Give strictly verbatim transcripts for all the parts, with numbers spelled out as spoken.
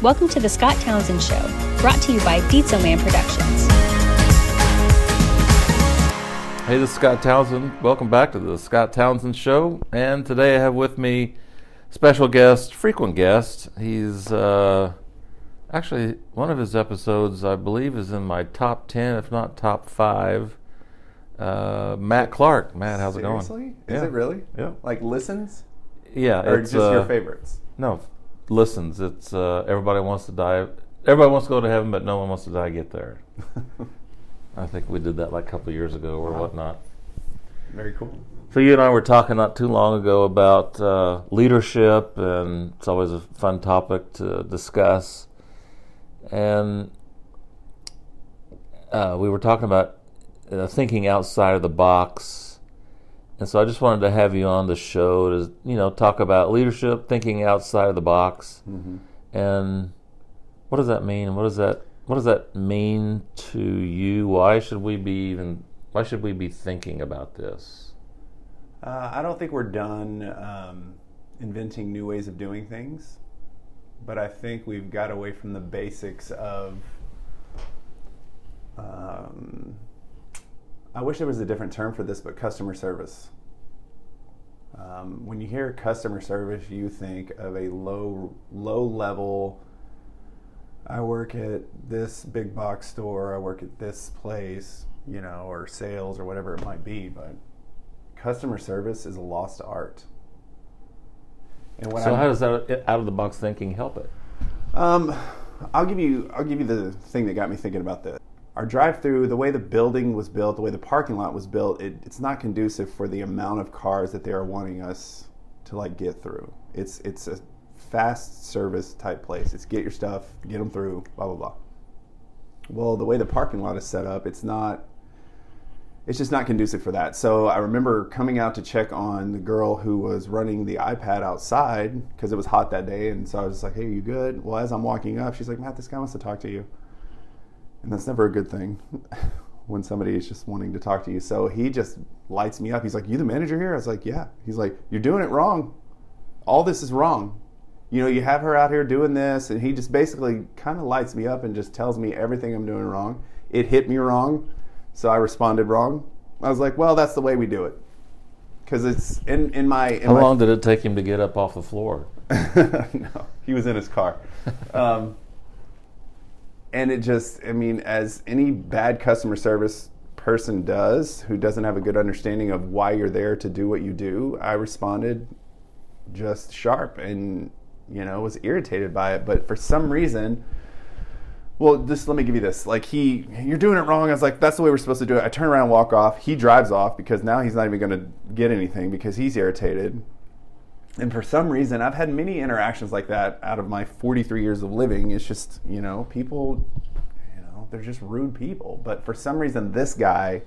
Welcome to the Scott Townsend Show, brought to you by Dietzo Man Productions. Hey, this is Scott Townsend. Welcome back to the Scott Townsend Show. And today I have with me special guest, frequent guest. He's uh, actually, one of his episodes, I believe, is in my top ten, if not top five. Uh, Matt Clark. Matt, how's Seriously? it going? Is Yeah. it really? Yeah. Like listens? Yeah. Or it's, just your uh, favorites? No, listens. It's uh, everybody wants to die. Everybody wants to go to heaven, but no one wants to die get there. I think we did that like a couple of years ago or Wow. whatnot. Very cool. So you and I were talking not too long ago about uh, leadership, and it's always a fun topic to discuss. And uh, we were talking about uh, thinking outside of the box. And so I just wanted to have you on the show to, you know, talk about leadership, thinking outside of the box, Mm-hmm. and what does that mean? What does that what does that mean to you? Why should we be even? Why should we be thinking about this? Uh, I don't think we're done um, inventing new ways of doing things, but I think we've got away from the basics of. Um, I wish there was a different term for this, but customer service. Um, when you hear customer service, you think of a low, low level. I work at this big box store. I work at this place, you know, or sales or whatever it might be. But customer service is a lost art. And when So I'm, how does that out of the box thinking help it? Um, I'll give you I'll give you the thing that got me thinking about this. Our drive-through, the way the building was built, the way the parking lot was built, it, it's not conducive for the amount of cars that they are wanting us to like get through. It's it's a fast service type place. It's get your stuff, get them through, blah blah blah. Well, the way the parking lot is set up, it's not. It's just not conducive for that. So I remember coming out to check on the girl who was running the iPad outside because it was hot that day, and so I was just like, "Hey, you good?" Well, as I'm walking up, she's like, "Matt, this guy wants to talk to you." And that's never a good thing when somebody is just wanting to talk to you. So he just lights me up. He's like, "You the manager here?" I was like, "Yeah." He's like, "You're doing it wrong. All this is wrong. You know, you have her out here doing this." And he just basically kind of lights me up and just tells me everything I'm doing wrong. It hit me wrong, so I responded wrong. I was like, "Well, that's the way we do it." Because it's in, in my... In How my, long did it take him to get up off the floor? No, he was in his car. Um, and it just, I mean, as any bad customer service person does, who doesn't have a good understanding of why you're there to do what you do, I responded just sharp and, you know, was irritated by it. But for some reason, well, just let me give you this. Like, he, "You're doing it wrong." I was like, "That's the way we're supposed to do it." I turn around and walk off. He drives off because now he's not even going to get anything because he's irritated. And for some reason, I've had many interactions like that out of my forty-three years of living. It's just, you know, people, you know, they're just rude people. But for some reason, this guy,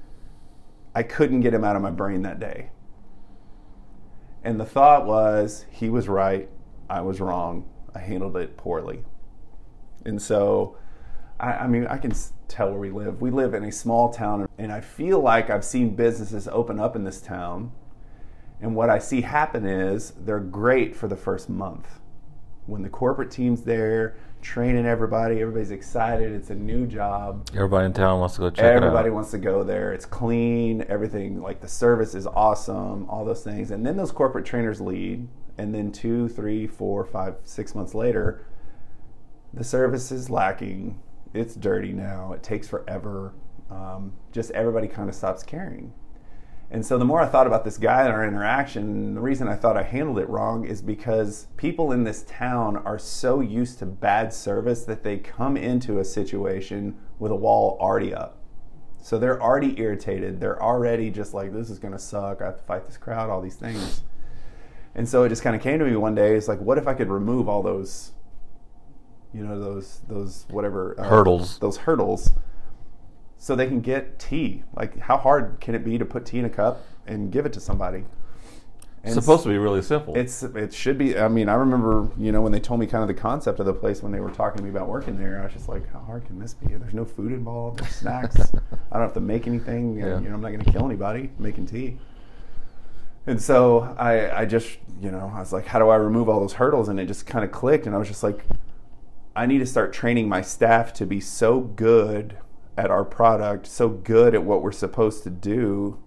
I couldn't get him out of my brain that day. And the thought was, he was right, I was wrong, I handled it poorly. And so, I, I mean, I can tell where we live. We live in a small town, and I feel like I've seen businesses open up in this town. And what I see happen is they're great for the first month. When the corporate team's there, training everybody, everybody's excited, it's a new job. Everybody in town wants to go check Everybody it out. wants to go there. It's clean, everything, like the service is awesome, all those things. And then those corporate trainers lead, and then two, three, four, five, six months later, the service is lacking. It's dirty now. It takes forever. Um, just everybody kind of stops caring. And so the more I thought about this guy and our interaction, the reason I thought I handled it wrong is because people in this town are so used to bad service that they come into a situation with a wall already up. So they're already irritated. They're already just like, "This is going to suck. I have to fight this crowd," all these things. And so it just kind of came to me one day. It's like, what if I could remove all those, you know, those, those whatever. Uh, Hurdles. Those hurdles. So they can get tea. Like, how hard can it be to put tea in a cup and give it to somebody? It's supposed to be really simple. It's it should be. I mean, I remember, you know, when they told me kind of the concept of the place when they were talking to me about working there, I was just like, how hard can this be? There's no food involved. There's snacks. I don't have to make anything. Yeah. You know, I'm not going to kill anybody making tea. And so I, I just, you know, I was like, how do I remove all those hurdles? And it just kind of clicked. And I was just like, I need to start training my staff to be so good at our product, so good at what we're supposed to do,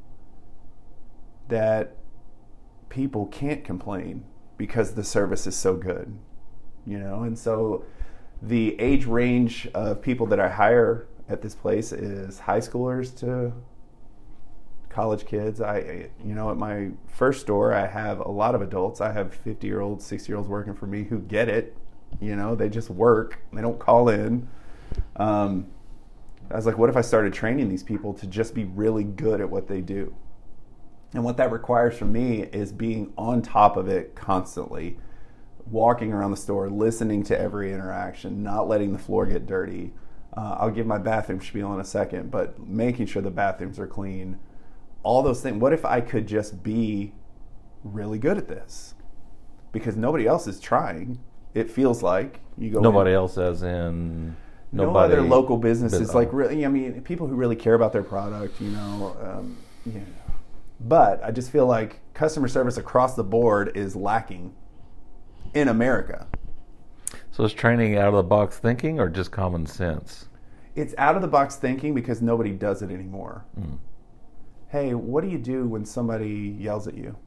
that people can't complain because the service is so good, you know? And so the age range of people that I hire at this place is high schoolers to college kids. I, you know, at my first store, I have a lot of adults. I have fifty-year-olds, sixty-year-olds working for me who get it. You know, they just work. They don't call in. Um, I was like, what if I started training these people to just be really good at what they do? And what that requires from me is being on top of it constantly, walking around the store, listening to every interaction, not letting the floor get dirty. Uh, I'll give my bathroom spiel in a second, but making sure the bathrooms are clean. All those things. What if I could just be really good at this? Because nobody else is trying. It feels like you go. Nobody in, else, as in no nobody. other local businesses. But, like really, I mean, people who really care about their product. You know, um, yeah. But I just feel like customer service across the board is lacking in America. So is training out of the box thinking or just common sense? It's out of the box thinking because nobody does it anymore. Mm. Hey, what do you do when somebody yells at you?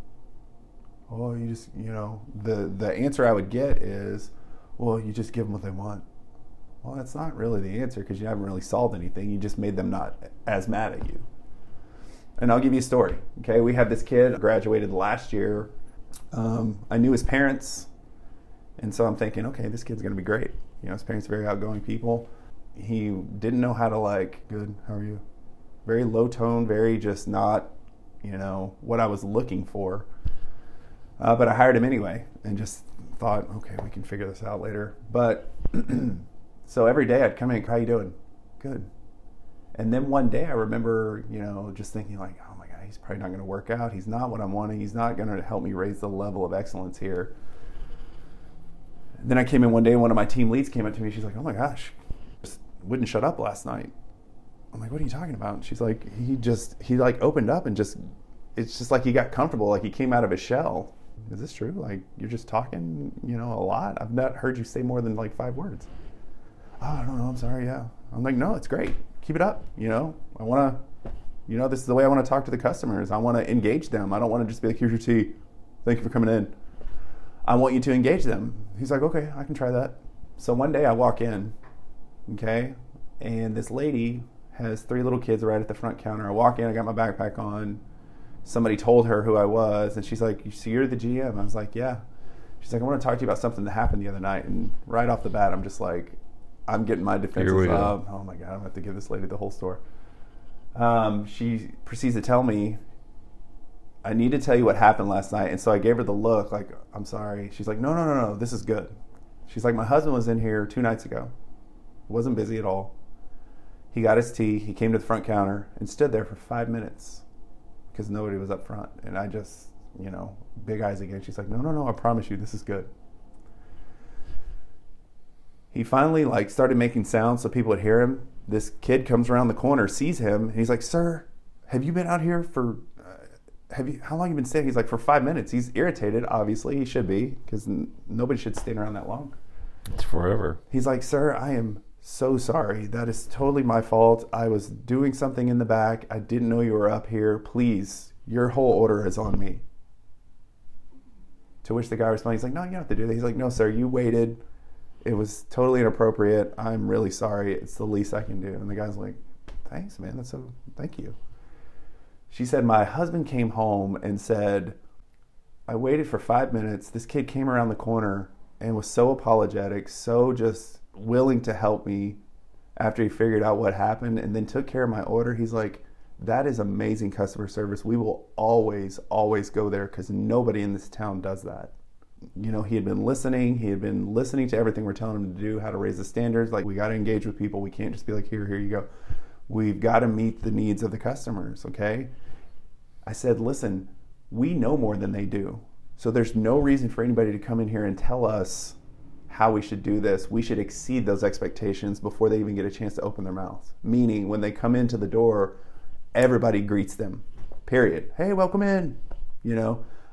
Oh, you just, you know, the, the answer I would get is, well, you just give them what they want. Well, that's not really the answer because you haven't really solved anything. You just made them not as mad at you. And I'll give you a story. Okay, we had this kid graduated last year. Um, I knew his parents, and so I'm thinking, okay, this kid's going to be great. You know, his parents are very outgoing people. He didn't know how to like, good, how are you? Very low tone, very just not, you know, what I was looking for. Uh, but I hired him anyway and just thought, okay, we can figure this out later. But so every day I'd come in, how you doing? Good. And then one day I remember, you know, just thinking like, oh my God, he's probably not going to work out. He's not what I'm wanting. He's not going to help me raise the level of excellence here. And then I came in one day and one of my team leads came up to me. She's like, oh my gosh, just wouldn't shut up last night. I'm like, what are you talking about? And she's like, he just, he like opened up and just, it's just like he got comfortable, like he came out of his shell. Is this true? Like, you're just talking, you know, a lot? I've not heard you say more than like five words. Oh, I don't know, I'm sorry, yeah. I'm like, no, it's great. Keep it up, you know? I want to, you know, this is the way I want to talk to the customers. I want to engage them. I don't want to just be like, here's your tea. Thank you for coming in. I want you to engage them. He's like, okay, I can try that. So one day I walk in, okay, and this lady has three little kids right at the front counter. I walk in, I got my backpack on. Somebody told her who I was, and she's like, so you're the G M? I was like, yeah. She's like, I want to talk to you about something that happened the other night. And right off the bat, I'm just like, I'm getting my defenses up. Oh my God, I'm going to have to give this lady the whole story. Um, she proceeds to tell me, I need to tell you what happened last night. And so I gave her the look, like, I'm sorry. She's like, no, no, no, no, this is good. She's like, my husband was in here two nights ago. Wasn't busy at all. He got his tea, he came to the front counter and stood there for five minutes because nobody was up front. And I just, you know, big eyes again. She's like, no, no, no, I promise you, this is good. He finally like started making sounds so people would hear him. This kid comes around the corner, sees him, and he's like, sir, have you been out here for, uh, have you, how long have you been staying? He's like, for five minutes. He's irritated, obviously. He should be because n- nobody should stand around that long. It's forever. He's like, sir, I am so sorry. That is totally my fault. I was doing something in the back. I didn't know you were up here. Please, your whole order is on me. To which the guy responded, he's like, no, you don't have to do that. He's like, no, sir, you waited. It was totally inappropriate. I'm really sorry. It's the least I can do. And the guy's like, thanks, man. That's so, thank you. She said, my husband came home and said, I waited for five minutes. This kid came around the corner and was so apologetic, so just willing to help me after he figured out what happened and then took care of my order. He's like, that is amazing customer service. We will always, always go there because nobody in this town does that. You know, he had been listening. He had been listening to everything we're telling him to do, how to raise the standards. Like, we got to engage with people. We can't just be like, here, here you go. We've got to meet the needs of the customers, okay? I said, listen, we know more than they do. So there's no reason for anybody to come in here and tell us how we should do this. We should exceed those expectations before they even get a chance to open their mouths. Meaning, when they come into the door, everybody greets them, period. Hey, welcome in, you know.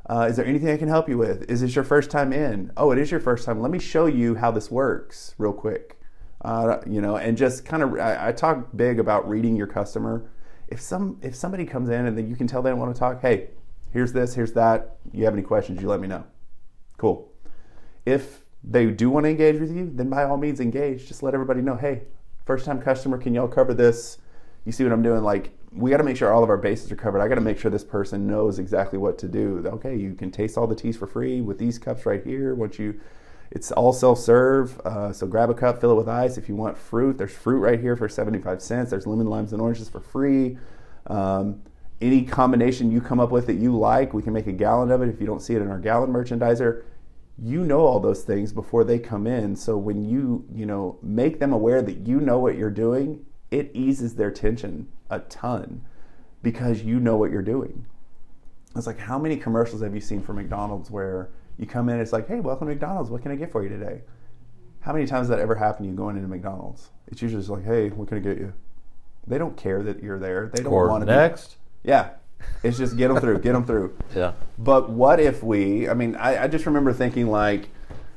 Uh, is there anything I can help you with? Is this your first time in? Oh, it is your first time. Let me show you how this works real quick. Uh, you know, and just kind of, I, I talk big about reading your customer. If some if somebody comes in and then you can tell they don't want to talk, hey, here's this, here's that. You have any questions, you let me know. Cool. If they do want to engage with you, then by all means engage. Just let everybody know, hey, first time customer, can y'all cover this? You see what I'm doing? Like, we got to make sure all of our bases are covered. I got to make sure this person knows exactly what to do. Okay, you can taste all the teas for free with these cups right here. Once you, it's all self-serve. Uh, so grab a cup, fill it with ice. If you want fruit, there's fruit right here for seventy-five cents. There's lemon, limes, and oranges for free. Um, any combination you come up with that you like, we can make a gallon of it. If you don't see it in our gallon merchandiser, you know all those things before they come in. So when you, you know, make them aware that you know what you're doing, it eases their tension a ton because you know what you're doing. It's like, how many commercials have you seen for McDonald's where you come in, it's like, hey, welcome to McDonald's. What can I get for you today? How many times does that ever happen to you going into McDonald's? It's usually just like, hey, what can I get you? They don't care that you're there. They don't or want to next. Be, yeah. It's just get them through, get them through. Yeah. But what if we, I mean, I, I just remember thinking like,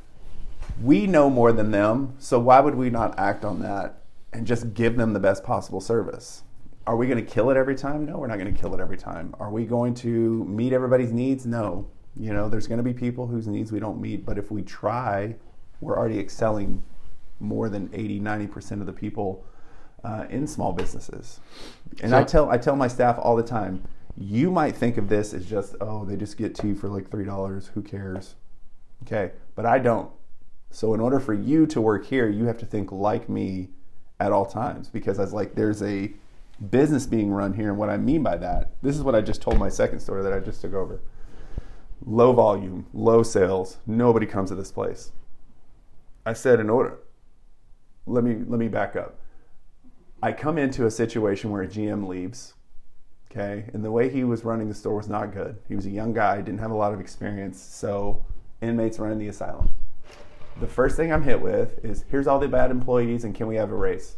we know more than them, so why would we not act on that and just give them the best possible service? Are we going to kill it every time? No, we're not going to kill it every time. Are we going to meet everybody's needs? No. You know, there's going to be people whose needs we don't meet, but if we try, we're already excelling more than eighty, ninety percent of the people uh, in small businesses. And So- I tell I tell my staff all the time, you might think of this as just, oh, they just get tea for like three dollars. Who cares? Okay, but I don't. So in order for you to work here, you have to think like me at all times, because I was like, there's a business being run here. And what I mean by that, this is what I just told my second story that I just took over. Low volume, low sales. Nobody comes to this place. I said, in order, let me let me back up. I come into a situation where a G M leaves. Okay, and the way he was running the store was not good. He was a young guy, didn't have a lot of experience, so inmates running the asylum. The first thing I'm hit with is, here's all the bad employees and can we have a raise?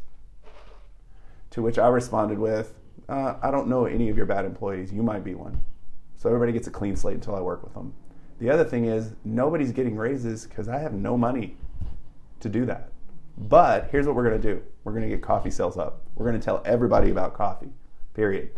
To which I responded with, uh, I don't know any of your bad employees. You might be one. So everybody gets a clean slate until I work with them. The other thing is, nobody's getting raises because I have no money to do that. But here's what we're going to do. We're going to get coffee sales up. We're going to tell everybody about coffee, period.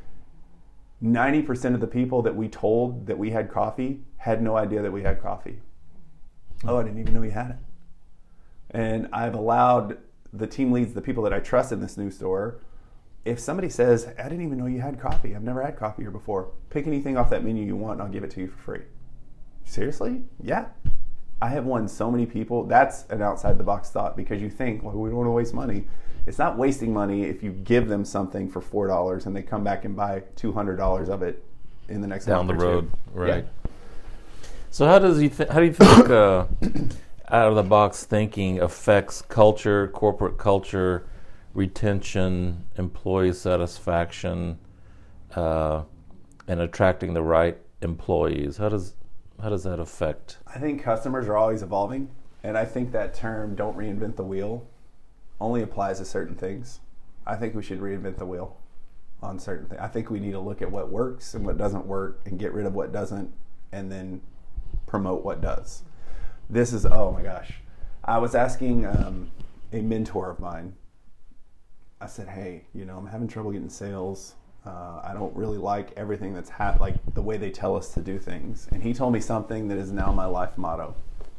ninety percent of the people that we told that we had coffee had no idea that we had coffee. Oh, I didn't even know you had it. And I've allowed the team leads, the people that I trust in this new store, if somebody says, I didn't even know you had coffee, I've never had coffee here before, pick anything off that menu you want and I'll give it to you for free. Seriously? Yeah. I have won so many people. That's an outside the box thought, because you think, well, we don't want to waste money. It's not wasting money if you give them something for four dollars and they come back and buy two hundred dollars of it in the next Down the month or road, two. right. Yeah. So how does you th- how do you think uh, out of the box thinking affects culture, corporate culture, retention, employee satisfaction, uh, and attracting the right employees? How does how does that affect? I think customers are always evolving, and I think that term, don't reinvent the wheel, only applies to certain things. I think we should reinvent the wheel on certain things. I think we need to look at what works and what doesn't work and get rid of what doesn't, and then promote what does. This is, oh my gosh. I was asking um, a mentor of mine, I said, hey, you know, I'm having trouble getting sales. Uh, I don't really like everything that's ha- like the way they tell us to do things. And he told me something that is now my life motto.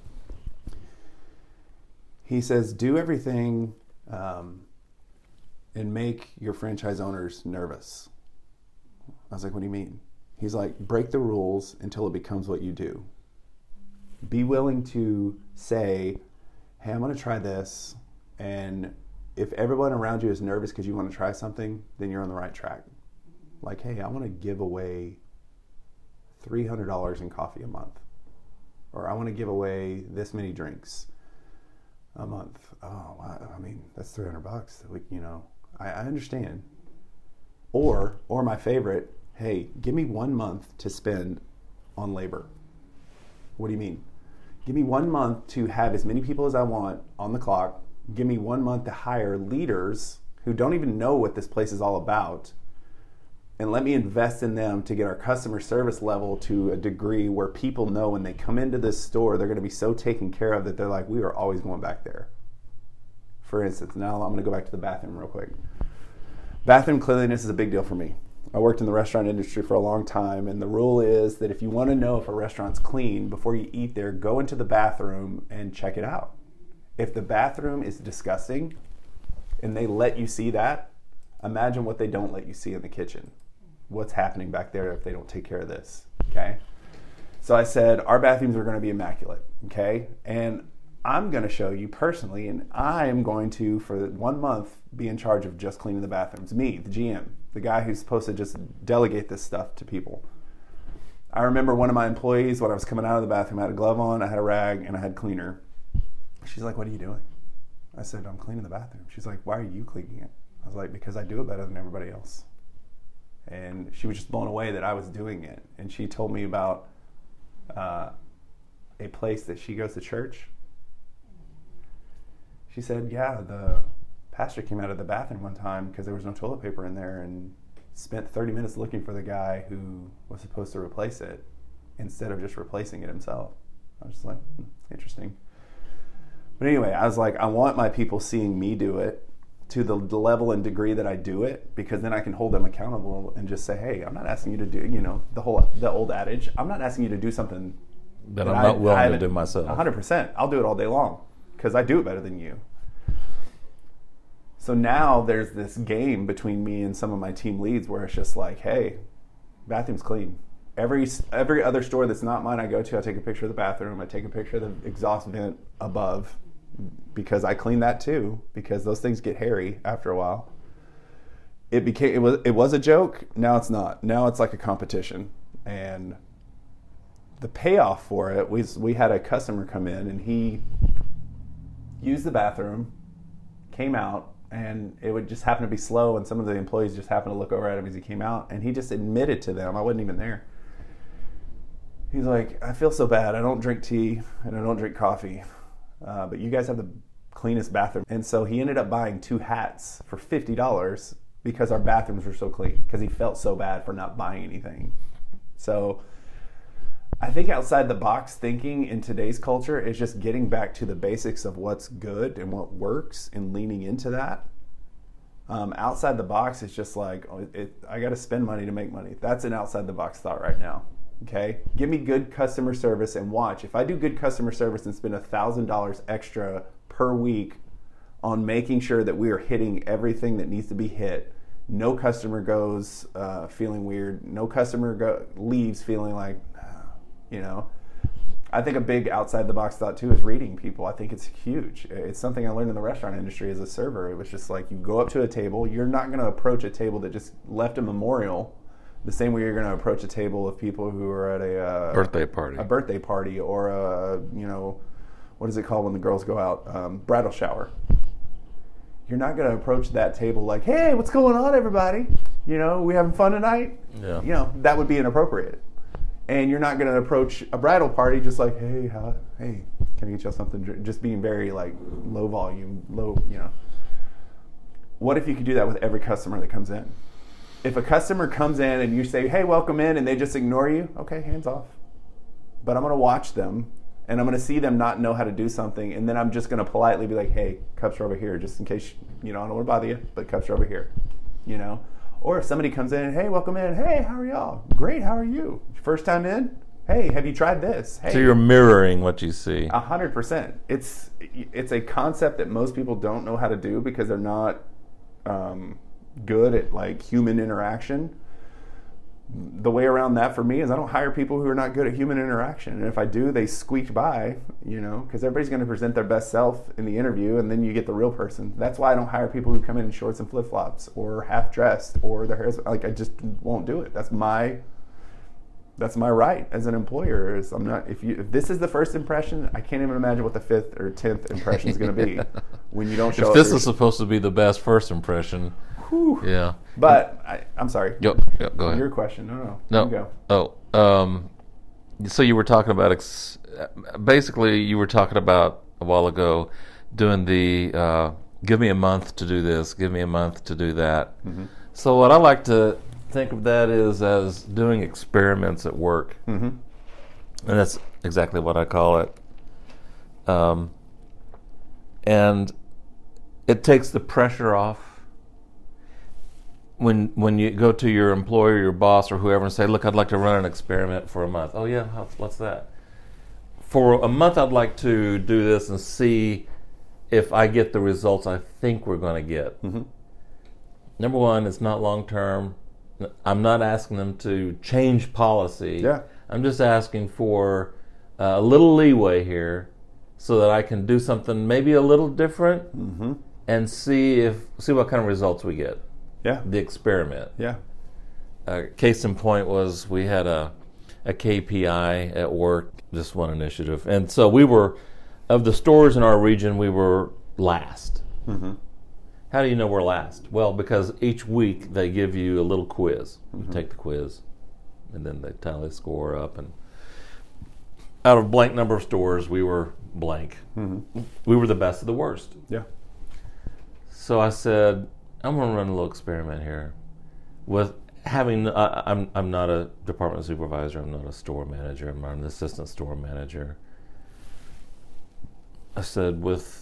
He says, do everything um, and make your franchise owners nervous. I was like, what do you mean? He's like, break the rules until it becomes what you do. Be willing to say, hey, I'm going to try this. And if everyone around you is nervous because you want to try something, then you're on the right track. Like, hey, I want to give away three hundred dollars in coffee a month. Or I want to give away this many drinks a month. Oh, I mean, that's three hundred bucks. We, you know, I, I understand. Or, or my favorite, hey, give me one month to spend on labor. What do you mean? Give me one month to have as many people as I want on the clock. Give me one month to hire leaders who don't even know what this place is all about, and let me invest in them to get our customer service level to a degree where people know when they come into this store, they're going to be so taken care of that they're like, we are always going back there. For instance, now I'm going to go back to the bathroom real quick. Bathroom cleanliness is a big deal for me. I worked in the restaurant industry for a long time, and the rule is that if you want to know if a restaurant's clean before you eat there, go into the bathroom and check it out. If the bathroom is disgusting and they let you see that, imagine what they don't let you see in the kitchen. What's happening back there if they don't take care of this, okay? So I said, our bathrooms are going to be immaculate, okay? And I'm going to show you personally, and I am going to, for one month, be in charge of just cleaning the bathrooms. Me, the G M, the guy who's supposed to just delegate this stuff to people. I remember one of my employees, when I was coming out of the bathroom, I had a glove on, I had a rag, and I had cleaner. She's like, what are you doing? I said, I'm cleaning the bathroom. She's like, why are you cleaning it? I was like, because I do it better than everybody else. And she was just blown away that I was doing it. And she told me about uh, a place that she goes to church. She said, yeah, the pastor came out of the bathroom one time because there was no toilet paper in there and spent thirty minutes looking for the guy who was supposed to replace it instead of just replacing it himself. I was just like, hmm, interesting. But anyway, I was like, I want my people seeing me do it to the level and degree that I do it, because then I can hold them accountable and just say, hey, I'm not asking you to do, you know, the whole, the old adage, I'm not asking you to do something that, that I'm not I, willing I to do myself. one hundred percent. I'll do it all day long because I do it better than you. So now there's this game between me and some of my team leads where it's just like, hey, bathroom's clean. Every every other store that's not mine I go to, I take a picture of the bathroom, I take a picture of the exhaust vent above, because I clean that too, because those things get hairy after a while. It became it was it was a joke, now it's not. Now it's like a competition. And the payoff for it was, we had a customer come in and he used the bathroom, came out, and it would just happen to be slow, and some of the employees just happened to look over at him as he came out, and he just admitted to them, I wasn't even there. He's like, I feel so bad. I don't drink tea and I don't drink coffee, uh, but you guys have the cleanest bathroom. And so he ended up buying two hats for fifty dollars because our bathrooms were so clean, because he felt so bad for not buying anything. So I think outside the box thinking in today's culture is just getting back to the basics of what's good and what works and leaning into that. Um, outside the box is just like, oh, it, I got to spend money to make money. That's an outside the box thought right now. Okay, give me good customer service and watch. If I do good customer service and spend one thousand dollars extra per week on making sure that we are hitting everything that needs to be hit, no customer goes uh, feeling weird, no customer go- leaves feeling like, you know. I think a big outside the box thought too is reading people. I think it's huge. It's something I learned in the restaurant industry as a server. It was just like, you go up to a table, you're not going to approach a table that just left a memorial the same way you're going to approach a table of people who are at a uh, birthday party, a birthday party, or a, you know, what is it called when the girls go out? Um, bridal shower. You're not going to approach that table like, hey, what's going on, everybody? You know, we having fun tonight? Yeah. You know, that would be inappropriate. And you're not going to approach a bridal party just like, hey, how, hey, can I get you something? Just being very like low volume, low, you know. What if you could do that with every customer that comes in? If a customer comes in and you say, hey, welcome in, and they just ignore you, okay, hands off. But I'm going to watch them, and I'm going to see them not know how to do something, and then I'm just going to politely be like, hey, cups are over here, just in case, you know, I don't want to bother you, but cups are over here, you know. Or if somebody comes in, hey, welcome in, hey, how are y'all? Great, how are you? First time in? Hey, have you tried this? Hey. So you're mirroring what you see. A hundred percent. It's it's a concept that most people don't know how to do because they're not um, good at like human interaction. The way around that for me is I don't hire people who are not good at human interaction. And if I do, they squeak by, you know, because everybody's going to present their best self in the interview, and then you get the real person. That's why I don't hire people who come in in shorts and flip-flops or half-dressed or their hair's, like, I just won't do it. That's my that's my right as an employer. Is I'm not, if you if this is the first impression, I can't even imagine what the fifth or tenth impression is going to be when you don't show if up. If this is supposed to be the best first impression, whew. Yeah. But I, I'm sorry. Yo, yo, go ahead. Your question. No, no. No. You go. Oh, um, so you were talking about ex- basically you were talking about a while ago doing the uh, give me a month to do this, give me a month to do that. Mm-hmm. So what I like to think of that is as doing experiments at work. Mm-hmm. And that's exactly what I call it. Um, and it takes the pressure off. When when you go to your employer, your boss, or whoever and say, look, I'd like to run an experiment for a month. Oh, yeah, how, what's that? For a month, I'd like to do this and see if I get the results I think we're going to get. Mm-hmm. Number one, it's not long-term. I'm not asking them to change policy. Yeah. I'm just asking for uh, a little leeway here so that I can do something maybe a little different Mm-hmm. and see if see what kind of results we get. Yeah. The experiment. Yeah. Uh, case in point was we had a a K P I at work, just one initiative, and so we were, of the stores in our region, we were last. Mm-hmm. How do you know we're last? Well, because each week they give you a little quiz. You Mm-hmm. take the quiz, and then they tally the score up. And out of a blank number of stores, we were blank. Mm-hmm. We were the best of the worst. Yeah. So I said, I'm going to run a little experiment here. With having, I, I'm I'm not a department supervisor. I'm not a store manager. I'm not an assistant store manager. I said, with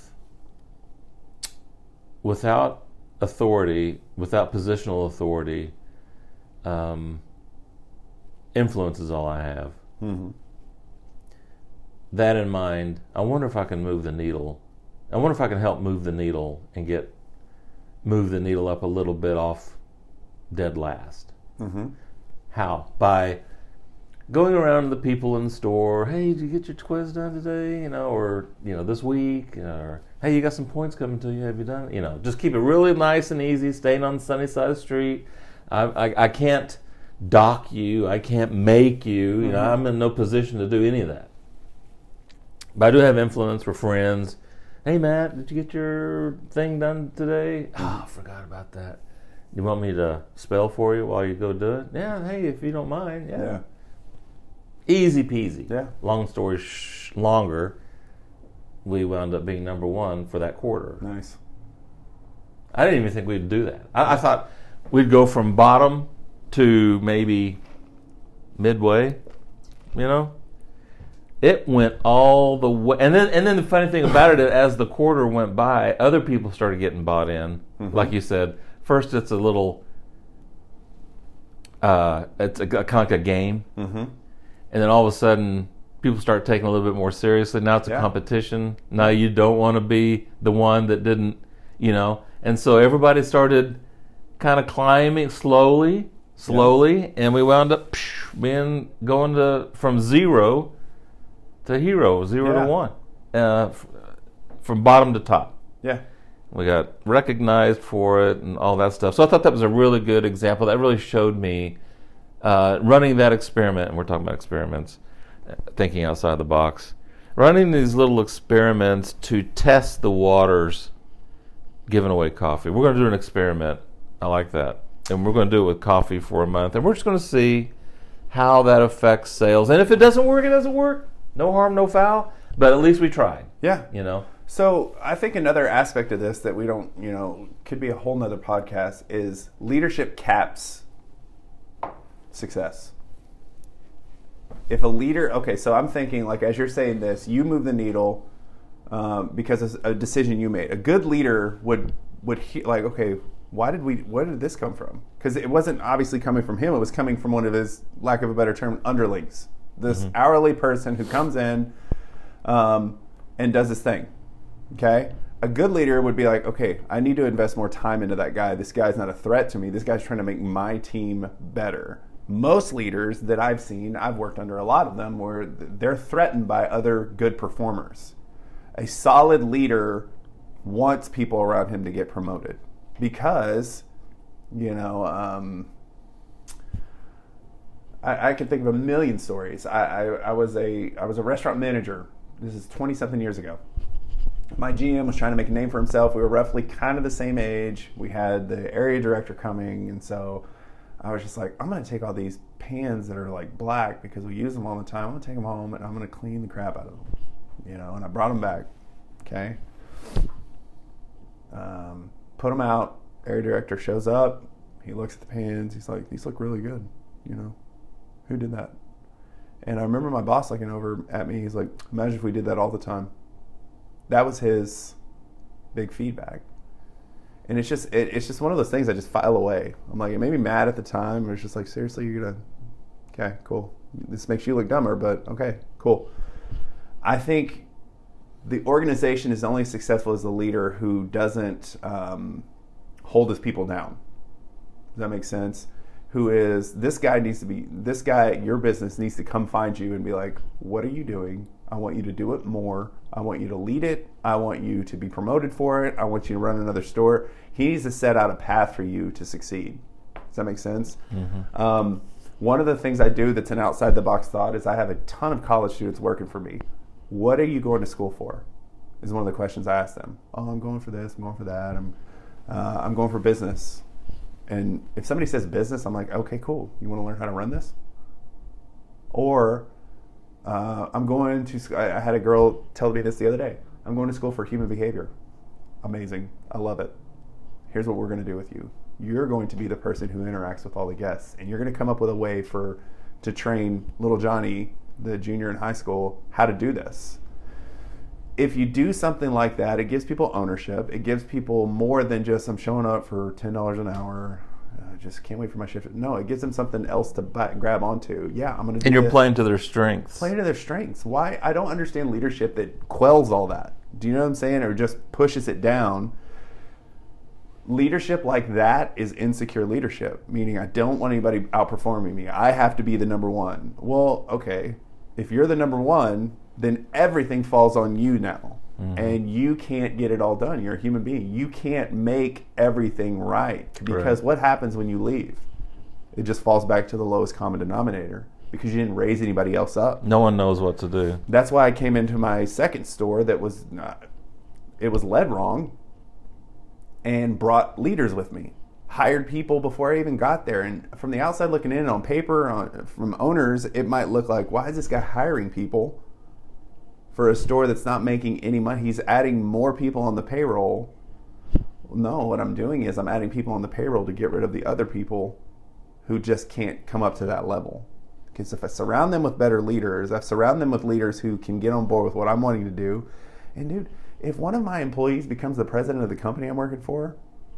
without authority, without positional authority, um, influence is all I have. Mm-hmm. That in mind, I wonder if I can move the needle. I wonder if I can help move the needle and get move the needle up a little bit off dead last. Mm-hmm. How? By going around to the people in the store. Hey, did you get your quiz done today? You know, or you know, this week. Or hey, you got some points coming to you. Have you done it? You know, just keep it really nice and easy. Staying on the sunny side of the street. I, I, I can't dock you. I can't make you. You know, Mm-hmm. I'm in no position to do any of that. But I do have influence for friends. Hey, Matt, did you get your thing done today? Oh, I forgot about that. You want me to spell for you while you go do it? Yeah, hey, if you don't mind. Yeah. Yeah. Easy peasy. Yeah. Long story sh- longer, we wound up being number one for that quarter. Nice. I didn't even think we'd do that. I, I thought we'd go from bottom to maybe midway, you know? It went all the way, and then and then the funny thing about it, as the quarter went by, other people started getting bought in. Mm-hmm. Like you said, first it's a little, uh, it's a, kind of like a game, Mm-hmm. and then all of a sudden people start taking it a little bit more seriously. Now it's a Yeah. competition. Now you don't want to be the one that didn't, you know, and so everybody started kind of climbing slowly, slowly, and we wound up psh, being going to from zero. To hero, zero Yeah. to one, uh, f- from bottom to top. Yeah. We got recognized for it and all that stuff. So I thought that was a really good example. That really showed me uh, running that experiment, and we're talking about experiments, uh, thinking outside the box. Running these little experiments to test the waters, giving away coffee. We're going to do an experiment. I like that. And we're going to do it with coffee for a month. And we're just going to see how that affects sales. And if it doesn't work, it doesn't work. No harm, no foul, but at least we tried, Yeah. you know. So I think another aspect of this that we don't, you know, could be a whole nother podcast is leadership caps success. If a leader, okay, so I'm thinking, like, as you're saying this, you move the needle um, because of a decision you made. A good leader would, would he, like, okay, why did we, where did this come from? Because it wasn't obviously coming from him. It was coming from one of his, lack of a better term, underlings. This mm-hmm. hourly person who comes in um, and does this thing. Okay? A good leader would be like, okay, I need to invest more time into that guy. This guy's not a threat to me. This guy's trying to make my team better. Most leaders that I've seen, I've worked under a lot of them, where they're threatened by other good performers. A solid leader wants people around him to get promoted because, you know, um, I, I can think of a million stories. I, I, I was a I was a restaurant manager. This is twenty something years ago. My G M was trying to make a name for himself. We were roughly kind of the same age. We had the area director coming, and so I was just like, I'm going to take all these pans that are like black because we use them all the time. I'm going to take them home and I'm going to clean the crap out of them, you know. And I brought them back. Okay. Um, put them out. Area director shows up. he looks at the pans. He's like, these look really good. You know, who did that? And I remember my boss looking over at me. He's like, imagine if we did that all the time. That was his big feedback. And it's just it, it's just one of those things I just file away. I'm like, it made me mad at the time. It was just like, seriously, you're going to, okay, cool. This makes you look dumber, but okay, cool. I think the organization is only successful as a leader who doesn't um, hold his people down. Does that make sense? Who is, this guy needs to be, this guy at your business needs to come find you and be like, what are you doing? I want you to do it more. I want you to lead it. I want you to be promoted for it. I want you to run another store. He needs to set out a path for you to succeed. Does that make sense? Mm-hmm. Um, one of the things I do that's an outside the box thought is I have a ton of college students working for me. What are you going to school for? Is one of the questions I ask them. Oh, I'm going for this. I'm going for that. I'm, uh, I'm going for business. And if somebody says business, I'm like, okay, cool. You want to learn how to run this? Or uh, I'm going to, I had a girl tell me this the other day. I'm going to school for human behavior. Amazing. I love it. Here's what we're going to do with you. You're going to be the person who interacts with all the guests. And you're going to come up with a way for to train little Johnny, the junior in high school, how to do this. If you do something like that, it gives people ownership. It gives people more than just, I'm showing up for ten dollars an hour. I just can't wait for my shift. No, it gives them something else to buy, grab onto. Yeah, I'm going to do And you're this. playing to their strengths. Playing to their strengths. Why? I don't understand leadership that quells all that. Do you know what I'm saying? Or just pushes it down. Leadership like that is insecure leadership, meaning I don't want anybody outperforming me. I have to be the number one. Well, okay. If you're the number one, then everything falls on you now. Mm-hmm. And you can't get it all done. You're a human being. You can't make everything right. Because right. What happens when you leave? It just falls back to the lowest common denominator because you didn't raise anybody else up. No one knows what to do. That's why I came into my second store that was, uh, it was led wrong, and brought leaders with me. Hired people before I even got there. And from the outside looking in on paper, on, from owners, it might look like, why is this guy hiring people for a store that's not making any money? He's adding more people on the payroll. No, what I'm doing is I'm adding people on the payroll to get rid of the other people who just can't come up to that level. Because if I surround them with better leaders, I surround them with leaders who can get on board with what I'm wanting to do. And dude, if one of my employees becomes the president of the company I'm working for,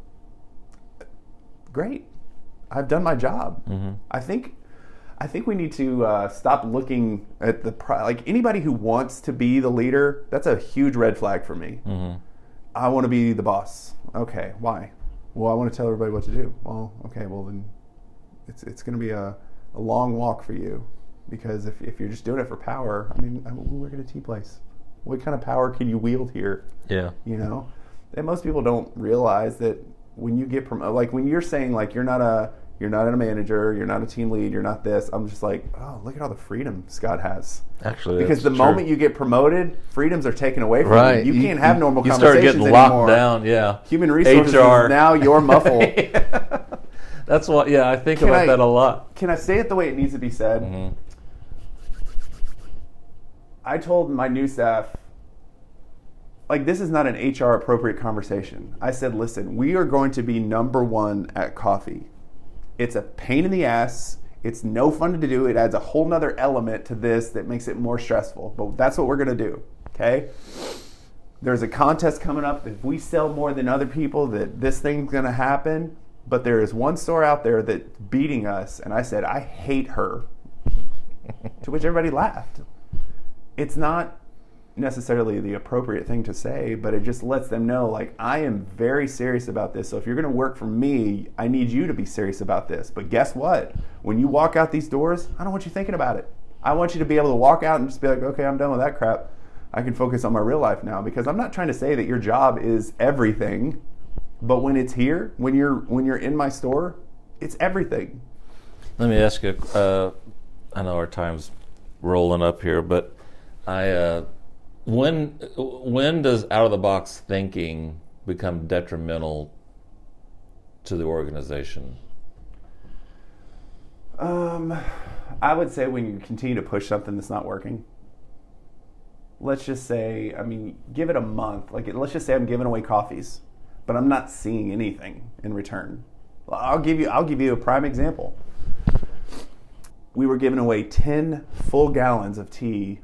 great. I've done my job. Mm-hmm. I think I think we need to uh, stop looking at the pri- like anybody who wants to be the leader. That's a huge red flag for me. Mm-hmm. I want to be the boss. Okay, why? Well, I want to tell everybody what to do. Well, okay, well then, it's it's going to be a, a long walk for you, because if if you're just doing it for power, I mean, I, we work at a tea place. What kind of power can you wield here? Yeah, you know, and most people don't realize that when you get promoted, like when you're saying like you're not a You're not a manager, you're not a team lead, you're not this. I'm just like, oh, look at all the freedom Scott has. Actually, because the true. moment you get promoted, freedoms are taken away from right. you. You, you can't have normal you conversations anymore. You start getting anymore. locked down, yeah. Human resources H R. is now your muffle. Yeah. That's what, yeah, I think can about I, that a lot. Can I say it the way it needs to be said? Mm-hmm. I told my new staff, like, this is not an H R appropriate conversation. I said, listen, we are going to be number one at coffee. It's a pain in the ass. It's no fun to do. It adds a whole nother element to this that makes it more stressful. But that's what we're going to do, okay? There's a contest coming up. If we sell more than other people, that this thing's going to happen. But there is one store out there that's beating us. And I said, I hate her. To which everybody laughed. It's not necessarily the appropriate thing to say, but it just lets them know, like, I am very serious about this. So if you're going to work for me, I need you to be serious about this. But guess what? When you walk out these doors, I don't want you thinking about it. I want you to be able to walk out and just be like, okay, I'm done with that crap. I can focus on my real life now, because I'm not trying to say that your job is everything, but when it's here, when you're when you're in my store, it's everything. Let me ask you, uh, I know our time's rolling up here, but I uh, When when does out-of-the-box thinking become detrimental to the organization? Um, I would say when you continue to push something that's not working. Let's just say, I mean, give it a month. Like, let's just say I'm giving away coffees, but I'm not seeing anything in return. I'll give you. I'll give you a prime example. We were giving away ten full gallons of tea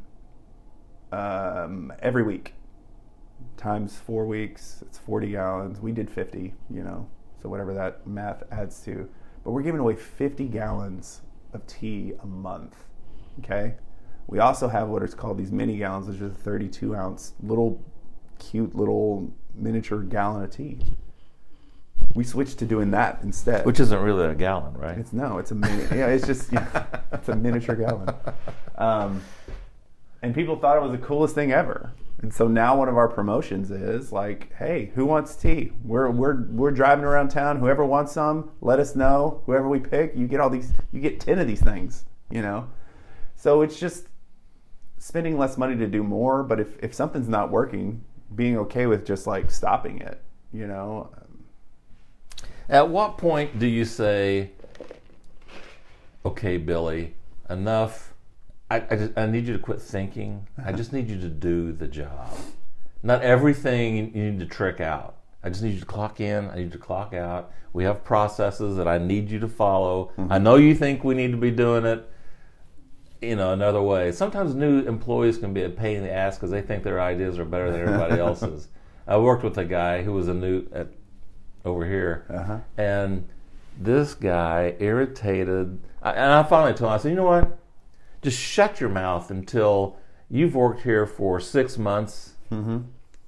um, every week. Times four weeks, it's forty gallons. We did fifty, you know, so whatever that math adds to. But we're giving away fifty gallons of tea a month, okay? We also have what is called these mini gallons, which is a thirty-two ounce little cute little miniature gallon of tea. We switched to doing that instead. Which isn't really a gallon, right? It's no, it's a mini. Yeah, it's just yeah, it's a miniature gallon. Um, and people thought it was the coolest thing ever. And so now one of our promotions is like, hey, who wants tea? We're we're we're driving around town. Whoever wants some, let us know. Whoever we pick, you get all these. You get ten of these things. You know. So it's just spending less money to do more. But if if something's not working, being okay with just like stopping it. You know. At what point do you say, okay, Billy, enough, I, I, just, I need you to quit thinking, I just need you to do the job. Not everything you need to trick out. I just need you to clock in, I need you to clock out. We have processes that I need you to follow. Mm-hmm. I know you think we need to be doing it, you know, another way. Sometimes new employees can be a pain in the ass because they think their ideas are better than everybody else's. I worked with a guy who was a new... At, over here, uh-huh. and this guy irritated, and I finally told him, I said, you know what, just shut your mouth until you've worked here for six months, mm-hmm.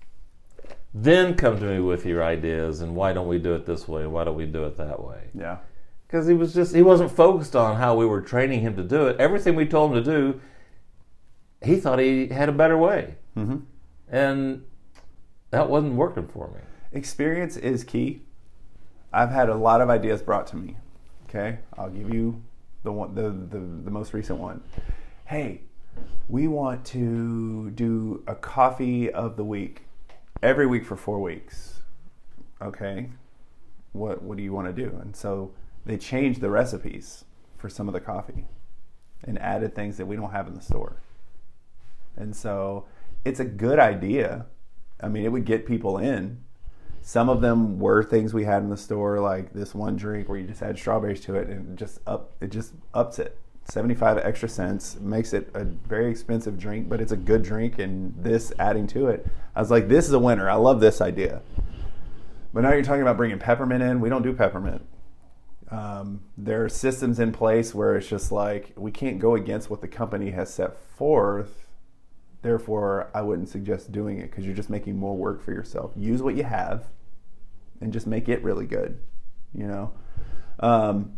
then come to me with your ideas, and why don't we do it this way, why don't we do it that way? Yeah. Because he was just, he wasn't focused on how we were training him to do it. Everything we told him to do, he thought he had a better way. Mm-hmm. And that wasn't working for me. Experience is key. I've had a lot of ideas brought to me. Okay, I'll give you the one, the, the the most recent one. Hey, we want to do a coffee of the week every week for four weeks. Okay, what what do you want to do? And so they changed the recipes for some of the coffee and added things that we don't have in the store. And so it's a good idea. I mean, it would get people in. Some of them were things we had in the store, like this one drink where you just add strawberries to it, and it just up it just ups it. seventy-five extra cents makes it a very expensive drink, but it's a good drink, and this adding to it, I was like, this is a winner. I love this idea. But now you're talking about bringing peppermint in. We don't do peppermint. Um, there are systems in place where it's just like, we can't go against what the company has set forth. Therefore, I wouldn't suggest doing it because you're just making more work for yourself. Use what you have and just make it really good, you know? Um,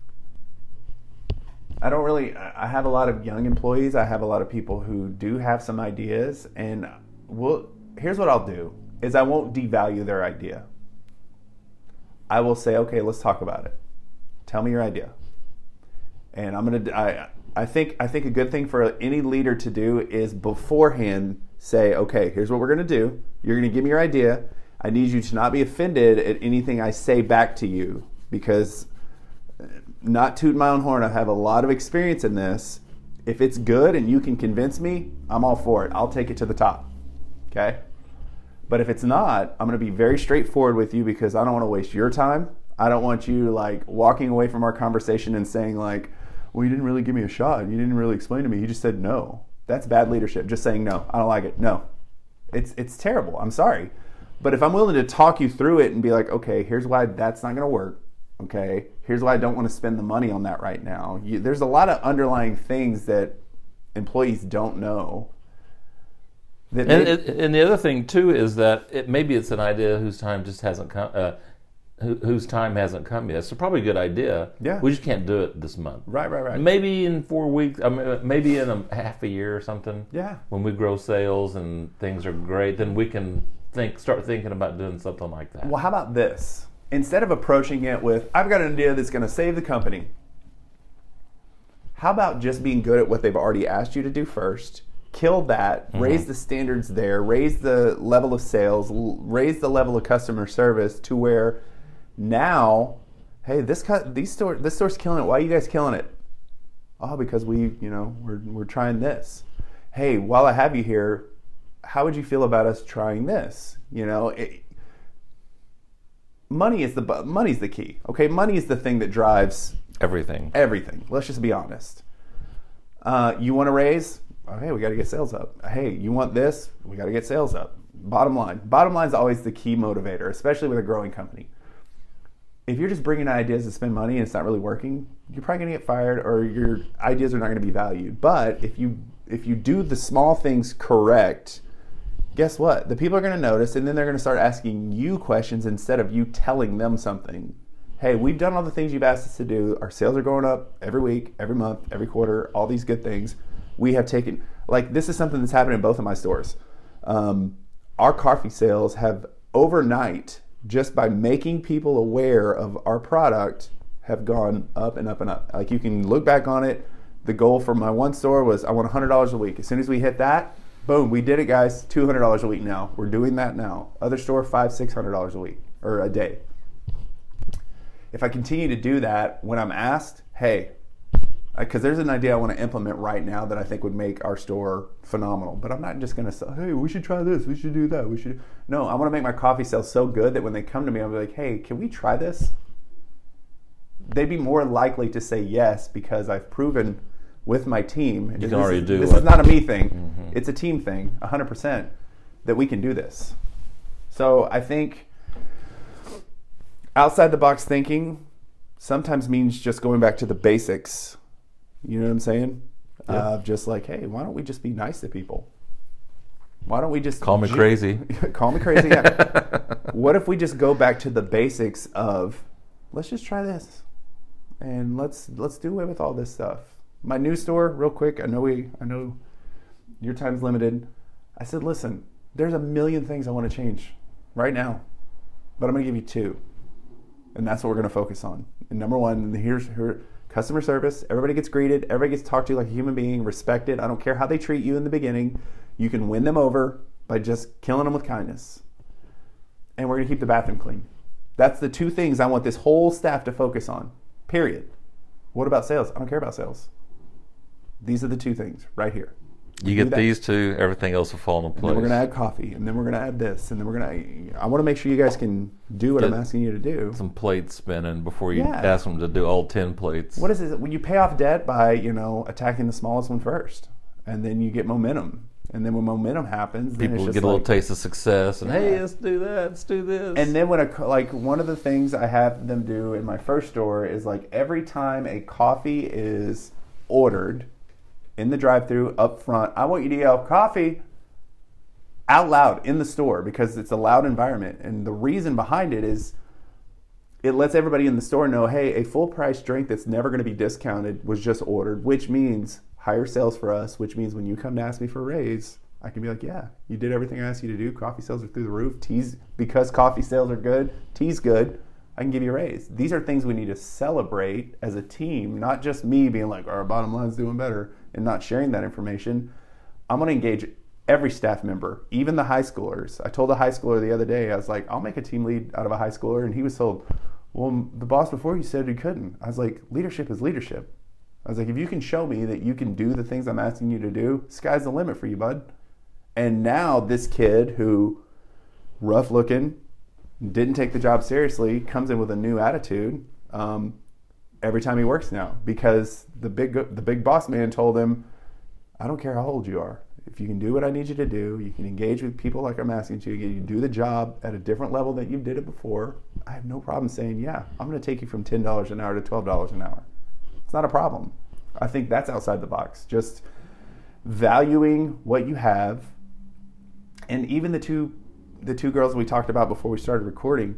I don't really, I have a lot of young employees. I have a lot of people who do have some ideas, and we'll, here's what I'll do, is I won't devalue their idea. I will say, okay, let's talk about it. Tell me your idea. And I'm going to, I, I think I think a good thing for any leader to do is beforehand say, okay, here's what we're going to do. You're going to give me your idea. I need you to not be offended at anything I say back to you, because not tooting my own horn, I have a lot of experience in this. If it's good and you can convince me, I'm all for it. I'll take it to the top. Okay? But if it's not, I'm going to be very straightforward with you because I don't want to waste your time. I don't want you like walking away from our conversation and saying like, well, you didn't really give me a shot. You didn't really explain to me. You just said no. That's bad leadership. Just saying no. I don't like it. No. It's it's terrible. I'm sorry. But if I'm willing to talk you through it and be like, okay, here's why that's not going to work. Okay, here's why I don't want to spend the money on that right now. You, there's a lot of underlying things that employees don't know. That and, they, and the other thing too is that it, maybe it's an idea whose time just hasn't come, uh, who, whose time hasn't come yet. It's probably a good idea. Yeah, we just can't do it this month. Right, right, right. Maybe in four weeks. I mean, maybe in a half a year or something. Yeah. When we grow sales and things are great, then we can think, start thinking about doing something like that. Well, how about this? Instead of approaching it with, I've got an idea that's going to save the company, how about just being good at what they've already asked you to do first, kill that, mm-hmm. raise the standards there, raise the level of sales, l- raise the level of customer service to where now, hey, this cut, these store, this store's killing it. Why are you guys killing it? Oh, because we, you know, we're we're trying this. Hey, while I have you here, how would you feel about us trying this? You know, it, money is the bu- money's the key. Okay, money is the thing that drives Everything. everything. Let's just be honest. Uh, you want to raise? Oh, hey, we got to get sales up. Hey, you want this? We got to get sales up. Bottom line. Bottom line is always the key motivator, especially with a growing company. If you're just bringing ideas to spend money and it's not really working, you're probably going to get fired, or your ideas are not going to be valued. But if you if you do the small things correct, guess what? The people are going to notice, and then they're going to start asking you questions instead of you telling them something. Hey, we've done all the things you've asked us to do. Our sales are going up every week, every month, every quarter, all these good things. We have taken, like, this is something that's happened in both of my stores. Um, our coffee sales have overnight, just by making people aware of our product, have gone up and up and up. Like, you can look back on it. The goal for my one store was I want one hundred dollars a week. As soon as we hit that, boom, we did it, guys. two hundred dollars a week now. We're doing that now. Other store, five hundred dollars, six hundred dollars a week or a day. If I continue to do that when I'm asked, hey, because there's an idea I want to implement right now that I think would make our store phenomenal. But I'm not just going to say, hey, we should try this, we should do that, we should. No, I want to make my coffee sales so good that when they come to me, I'll be like, hey, can we try this? They'd be more likely to say yes because I've proven with my team. You can already is, do This it. is not a me thing. Mm-hmm. It's a team thing, one hundred percent, that we can do this. So I think outside the box thinking sometimes means just going back to the basics. You know what I'm saying? Yeah. Uh, just like, hey, why don't we just be nice to people? Why don't we just Call me ju- crazy. Call me crazy. Yeah. What if we just go back to the basics of, let's just try this, and let's let's do away with all this stuff. My new store, real quick. I know we. I know your time's limited. I said, listen, there's a million things I want to change right now, but I'm going to give you two, and that's what we're going to focus on. And number one, here's here. Customer service. Everybody gets greeted. Everybody gets talked to like a human being, respected. I don't care how they treat you in the beginning. You can win them over by just killing them with kindness. And we're going to keep the bathroom clean. That's the two things I want this whole staff to focus on, period. What about sales? I don't care about sales. These are the two things right here. You get these two, everything else will fall into And place. then we're going to add coffee, and then we're going to add this, and then we're going to... I want to make sure you guys can do what Get I'm asking you to do. some plates spinning before you Yeah. ask them to do all ten plates. What is it? When you pay off debt by, you know, attacking the smallest one first, and then you get momentum. And then when momentum happens, then People it's just get a little like, taste of success, and hey, Yeah. let's do that, let's do this. And then when a co- like one of the things I have them do in my first store is like every time a coffee is ordered in the drive-thru up front, I want you to yell coffee out loud in the store because it's a loud environment. And the reason behind it is it lets everybody in the store know, hey, a full price drink that's never going to be discounted was just ordered, which means higher sales for us, which means when you come to ask me for a raise, I can be like, yeah, you did everything I asked you to do. Coffee sales are through the roof. Tea's, because coffee sales are good, tea's good, I can give you a raise. These are things we need to celebrate as a team, not just me being like, our bottom line's doing better and not sharing that information. I'm going to engage every staff member, even the high schoolers. I told a high schooler the other day, I was like, I'll make a team lead out of a high schooler. And he was told, well, the boss before you said you couldn't. I was like, leadership is leadership. I was like, if you can show me that you can do the things I'm asking you to do, sky's the limit for you, bud. And now this kid who, rough looking, didn't take the job seriously, comes in with a new attitude um, every time he works now because the big the big boss man told him, I don't care how old you are. If you can do what I need you to do, you can engage with people like I'm asking you to, you can do the job at a different level than you did it before, I have no problem saying, yeah, I'm going to take you from ten dollars an hour to twelve dollars an hour. It's not a problem. I think that's outside the box. Just valuing what you have. And even the two the two girls we talked about before we started recording,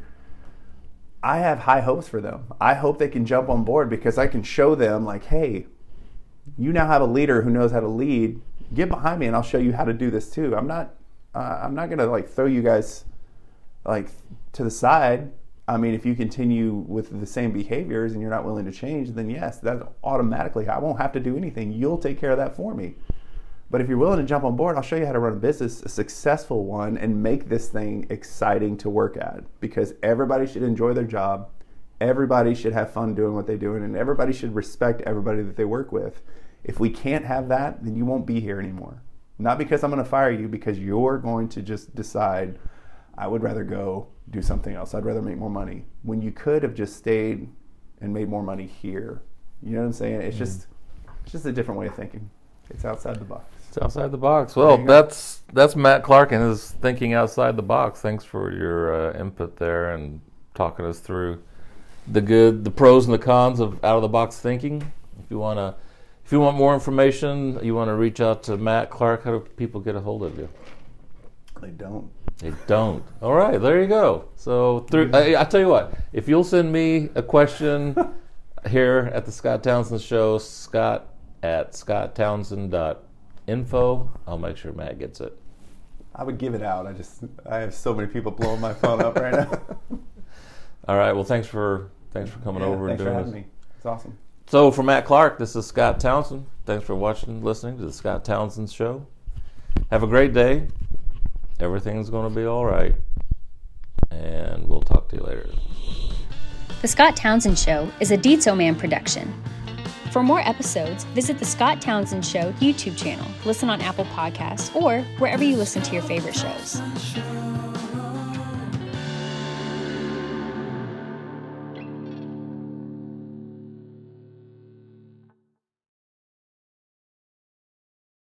I have high hopes for them. I hope they can jump on board because I can show them like, hey, you now have a leader who knows how to lead. Get behind me and I'll show you how to do this too. I'm not uh, I'm not going to like throw you guys like to the side. I mean, if you continue with the same behaviors and you're not willing to change, then yes, that's automatically, I won't have to do anything. You'll take care of that for me. But if you're willing to jump on board, I'll show you how to run a business, a successful one, and make this thing exciting to work at. Because everybody should enjoy their job. Everybody should have fun doing what they're doing. And everybody should respect everybody that they work with. If we can't have that, then you won't be here anymore. Not because I'm going to fire you, because you're going to just decide, I would rather go do something else. I'd rather make more money. When you could have just stayed and made more money here. You know what I'm saying? It's mm. just it's just a different way of thinking. It's outside the box. It's outside the box. Well, that's that's Matt Clark and his thinking outside the box. Thanks for your uh, input there and talking us through the good, the pros and the cons of out of the box thinking. If you wanna, if you want more information, you want to reach out to Matt Clark. How do people get a hold of you? They don't. They don't. All right, there you go. So through, I, I tell you what, if you'll send me a question here at the Scott Townsend Show, Scott at scott townsend dot info, I'll make sure Matt gets it. I would give it out. I just I have so many people blowing my phone up right now. All right. Well, thanks for thanks for coming yeah, over and thanks doing for having this. me. It's awesome. So for Matt Clark, this is Scott Townsend. Thanks for watching, listening to the Scott Townsend Show. Have a great day. Everything's going to be all right. And we'll talk to you later. The Scott Townsend Show is a Dietzo Man production. For more episodes, visit the Scott Townsend Show YouTube channel, listen on Apple Podcasts, or wherever you listen to your favorite shows.